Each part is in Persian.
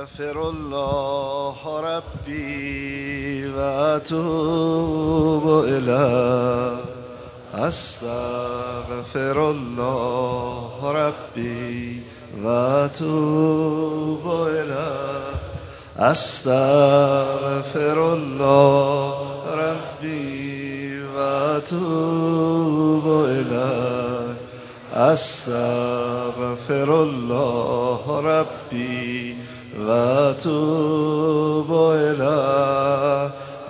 استغفر الله ربي واتوب الیه استغفر الله ربي واتوب الیه استغفر الله ربي واتوب الیه استغفر الله ربي واتوب الیه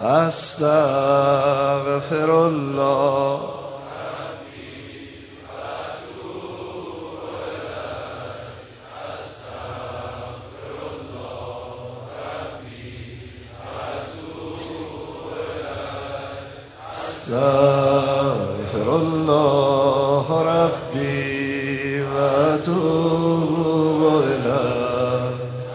استغفر الله استغفر الله ربي واتوب الیه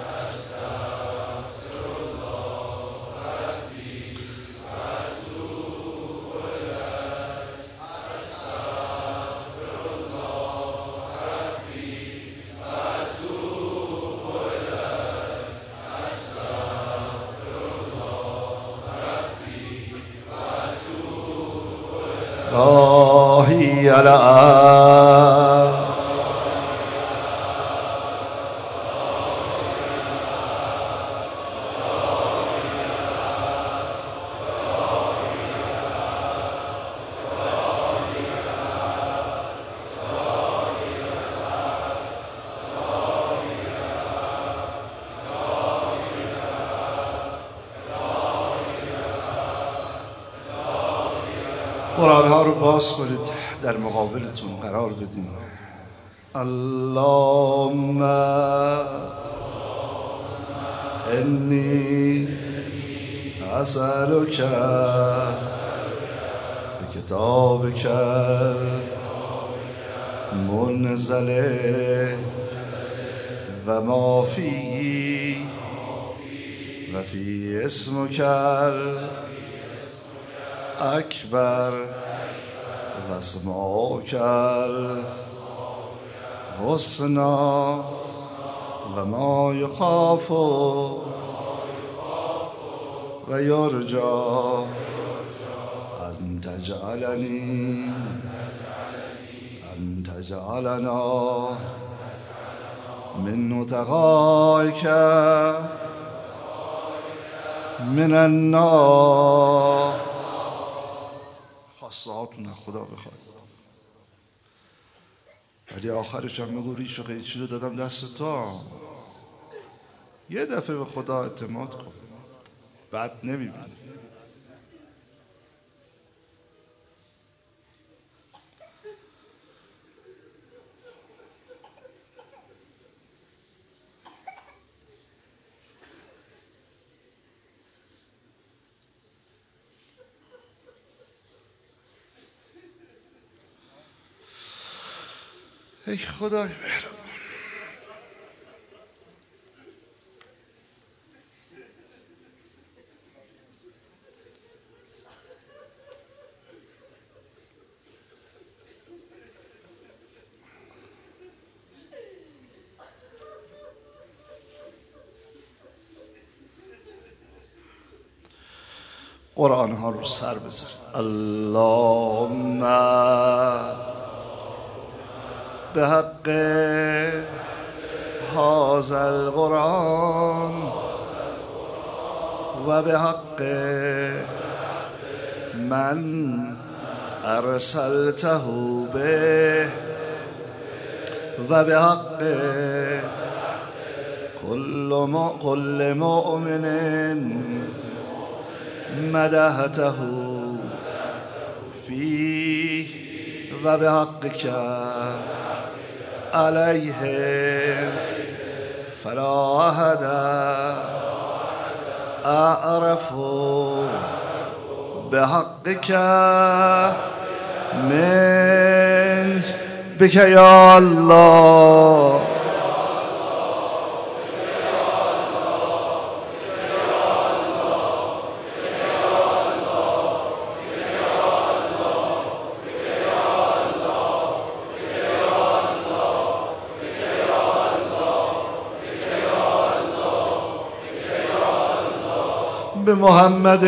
لا هي الآن قرآن ها رو باز کنید، در مقابلتون قرار بدین. اللهم انی اسألک بکتابک المنزل و ما فیه و فی اسمک اکبر و اسماک الحسنا و ما یخاف و یرجا ان تجعلنا من نتقائک من النار. خواسته هاتون از خدا بخواید، ولی آخرش هم بگو ریش و قیچی رو دادم دست تو. یه دفعه به خدا اعتماد کن، بد نمیبینی. ای خدای مهربان، قرآن ها رو سر بزن. اللهم به حق هذا القرآن و به حق من ارسلته به و به حق كل مؤمن مدحته فيه و به حقك عليهم فلا أحد أعرف بحقك من بك يا الله. بمحمد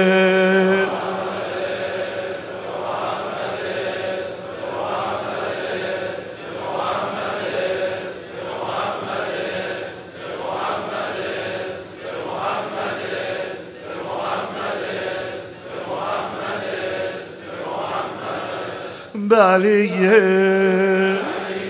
بعلي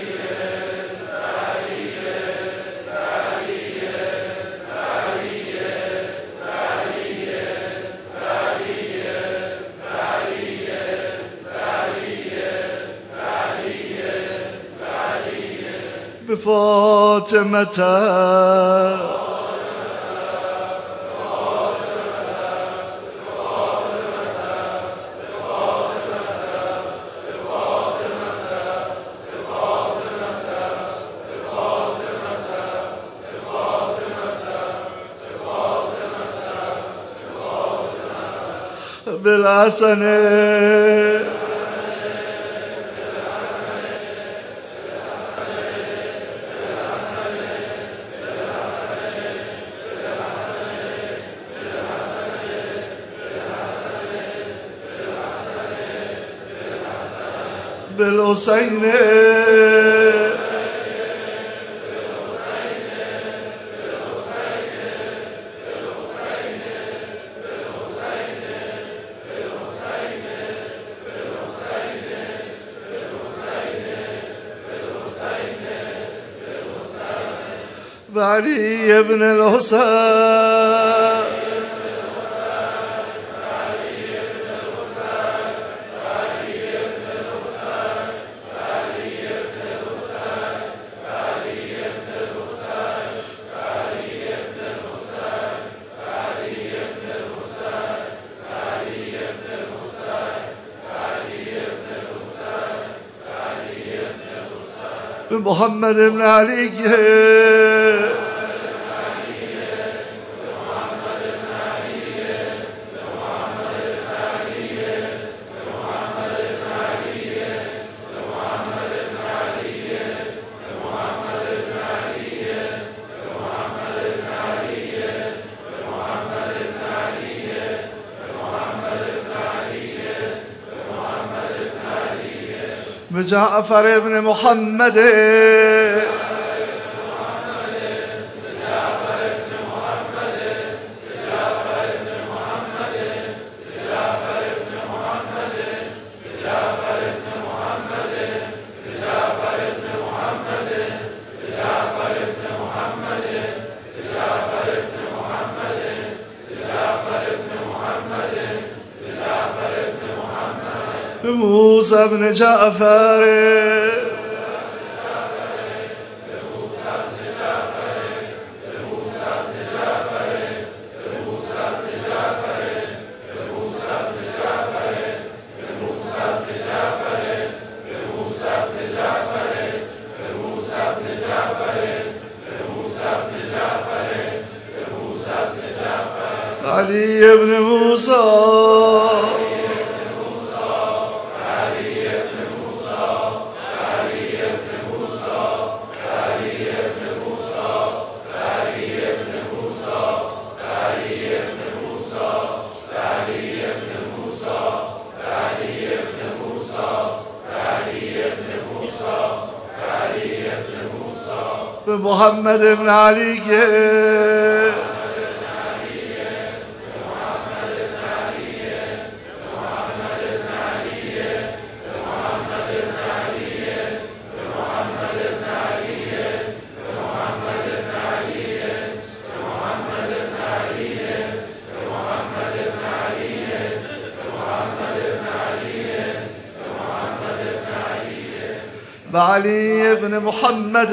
بفاطمة بالحسن بالحسين بعلي بن الحسين بمحمد بن علي بجعفر بن محمد موسى بن جعفر علي بن موسى بمحمد بن علي بعلي بن محمد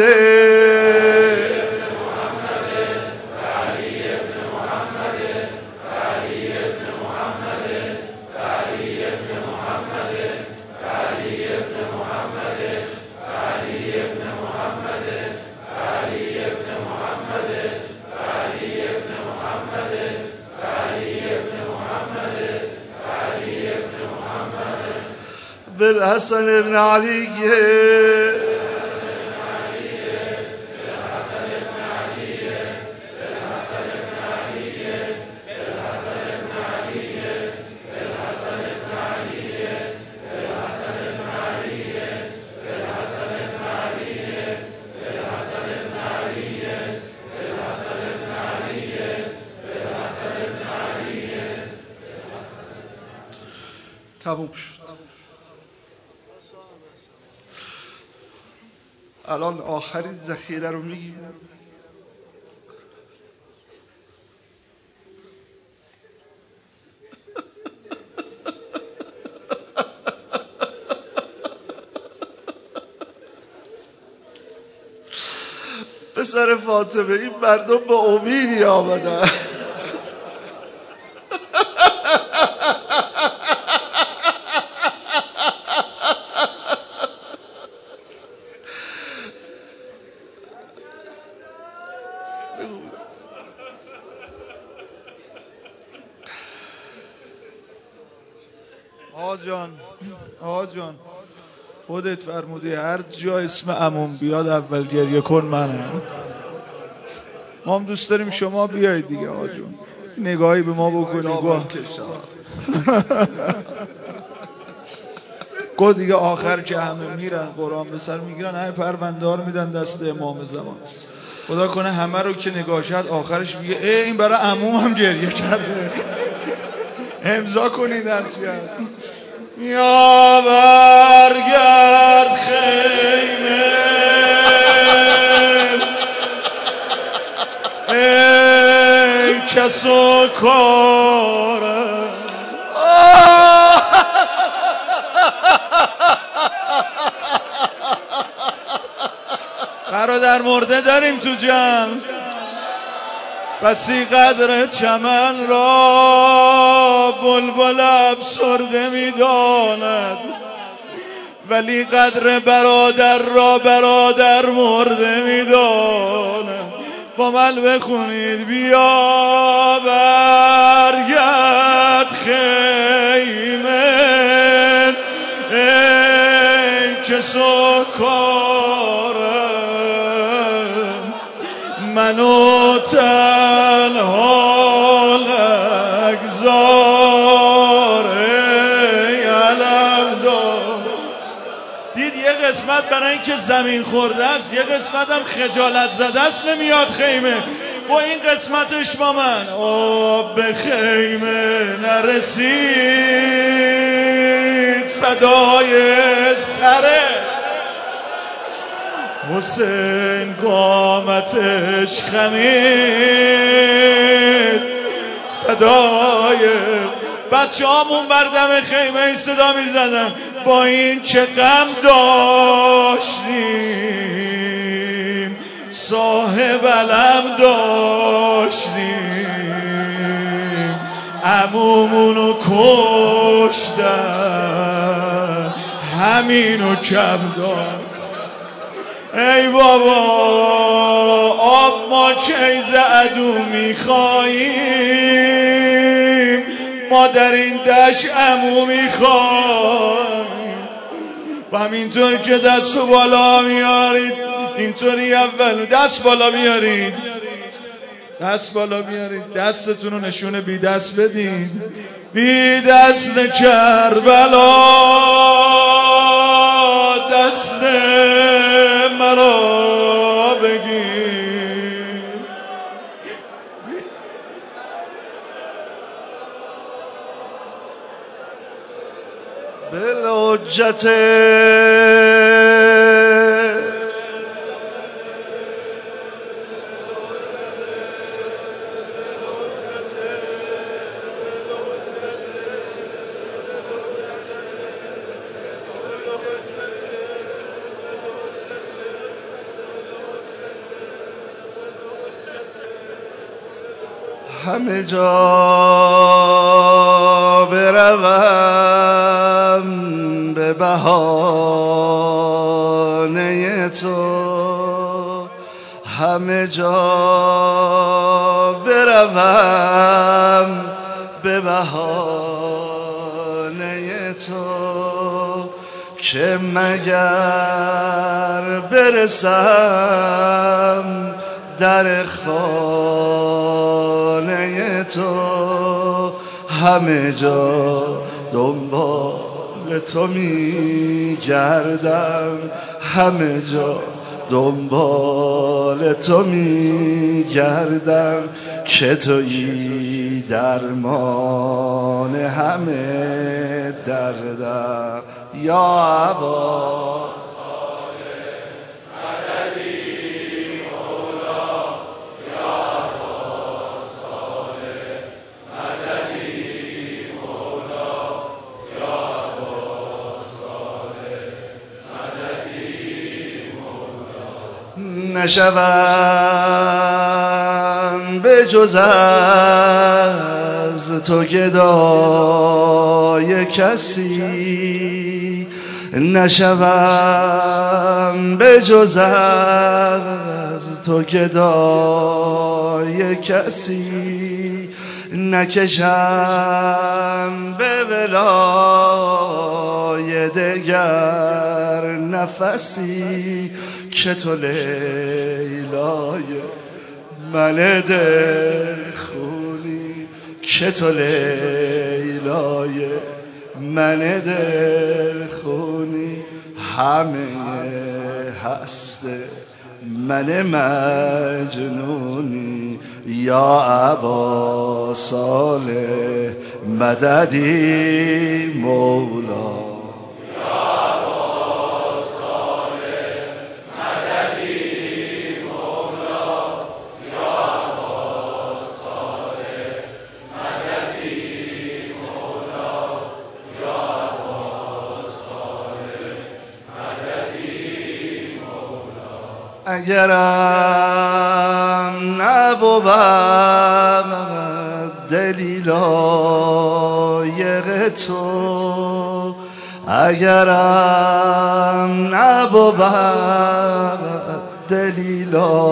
بالحسن بن علي تموم شد. الان آخرین ذخیره رو میگیم. پسر فاطمه، این مردم به امیدی آمدن. آقا جان خودت فرمودی هر جا اسم عموم بیاد اول گریه کن منم. ما هم دوست داریم شما بیایید دیگه آقا جان، نگاهی به ما بکنی. گو دیگه آخر که همه میرن قرآن به سر میگیرن، همه پروندار میدن دست امام زمان. خدا کنه همه رو که نگاه شد آخرش میگه این برای عموم هم گریه کرده. امضا کنید هرچی هست. یا برگرد خیمه ای کس و کارم، برادر مرده داریم تو جمع. بسی قدر چمن را بلبل افسرده میداند، ولی قدر برادر را برادر مرده میداند. با من بخونید بیا برگرد خیمه ای که سکارم، منو تنها نگذار ای علمدار. دید یه قسمت برای اینکه زمین خورده است، یه قسمت هم خجالت زده است نمیاد خیمه. با این قسمتش با من آب به خیمه نرسید، فدای سره حسین قامتش خمید، فدای بچه هامون بردم خیمه این صدا می زدن. با این چه غم داشتیم، صاحب علم داشتیم، عمومونو کشتن، همینو کم داشت. ای بابا آب ما کی ز عدو میخواییم، ما در این دشت عمو میخواییم. و همینطور که دست بالا میارید اینطوری اول دست بالا میارید، دست بالا میارید، دستتون رو نشونه بی دست بدید. بی دست کربلا دست مرا بگیر، بالحجت همه جا بروم به بهانه تو، همه جا بروم به بهانه تو، که مگر برسم در خانه تو، همه جا دنبال تو میگردم، همه جا دنبال تو میگردم، که تویی تویی درمان همه دردم یا عباس نشوم به جز از تو گدای کسی، نشوم به جز از تو گدای کسی، نکشم به ولای دگر نفسی، که تو لیلای من دل خونی، که تو لیلای من دل خونی، همه هست من مجنونی یا ابا صالح مددی مولا. اگرم نبود دلیل لایق تو، اگرم نبود دلیل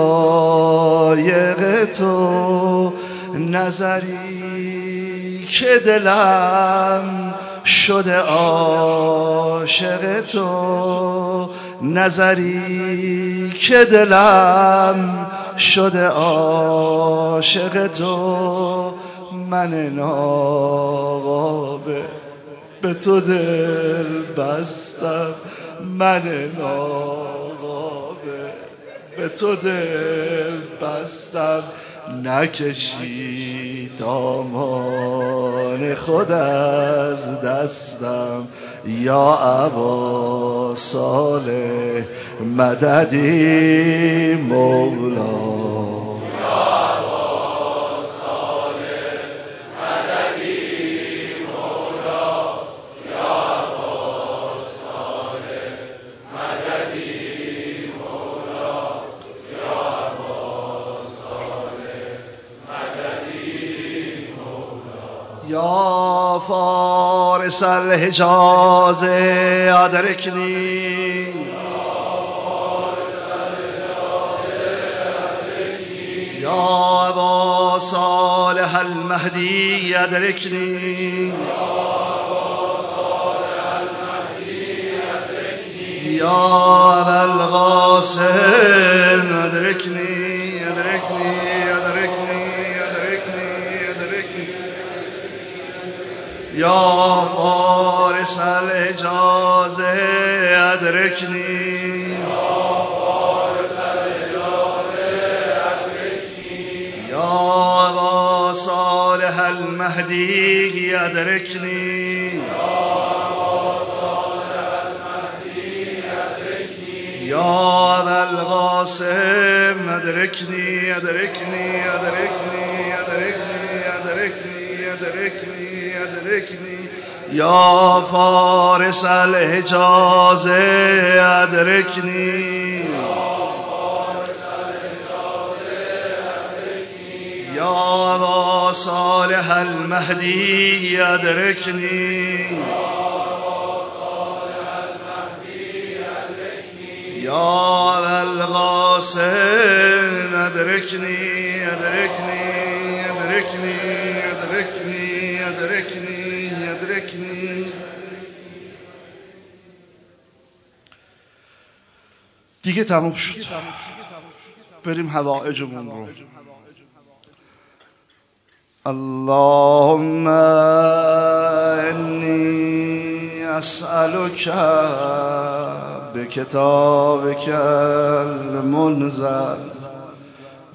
لایق تو، نظری که دلم شده عاشق تو، نظری که دلم شده عاشق تو، من ناقابه به تو دل بستم، من ناقابه به تو دل بستم، نکشی دامان خود از دستم یا ابا صالح مددی مولا. یا فارس الحجاز ادرکنی، یا ابا صالح المهدی ادرکنی، یا ابا القاسم ادرکنی ادرکنی ادرکنی ادرکنی، یا فارس الحجاز ادرکنی، یا ابا صالح المهدی ادرکنی، یا ابا القاسم ادرکنی ادرکنی ادرکنی ادرکنی ادرکنی ادرکنی، یا فارس الحجاز ادرکنی، یا ابا صالح المهدی ادرکنی، یا ابا القاسم ادرکنی ادرکنی ادرکنی ادرکنی ادرکنی ادرکنی. دیگه تموم شد، بریم حوائجمون رو. اللهم انی اسألک بکتابک المنزل